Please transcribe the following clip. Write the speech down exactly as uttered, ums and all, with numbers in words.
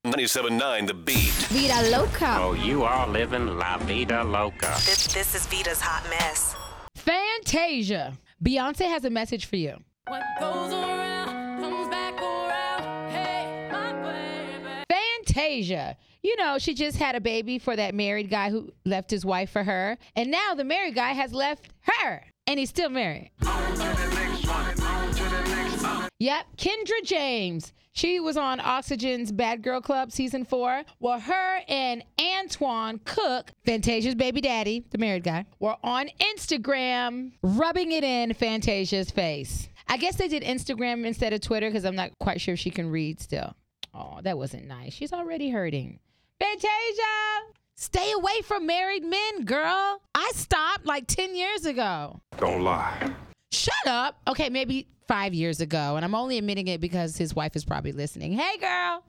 ninety-seven point nine The Beat. Vida Loca. Oh, you are living La Vida Loca. This, this is Vita's Hot Mess. Fantasia. Beyonce has a message for you. What goes around comes back around. Hey, my baby. Fantasia. You know, she just had a baby for that married guy who left his wife for her. And now the married guy has left her. And he's still married. On to the next one. On to the next one. Yep, Kendra James. She was on Oxygen's Bad Girl Club season four. Well, her and Antoine Cook, Fantasia's baby daddy, the married guy, were on Instagram rubbing it in Fantasia's face. I guess they did Instagram instead of Twitter because I'm not quite sure if she can read still. Oh, that wasn't nice. She's already hurting. Fantasia! Stay away from married men, girl. I stopped like ten years ago. Don't lie. Shut up. Okay, maybe five years ago. And I'm only admitting it because his wife is probably listening. Hey, girl.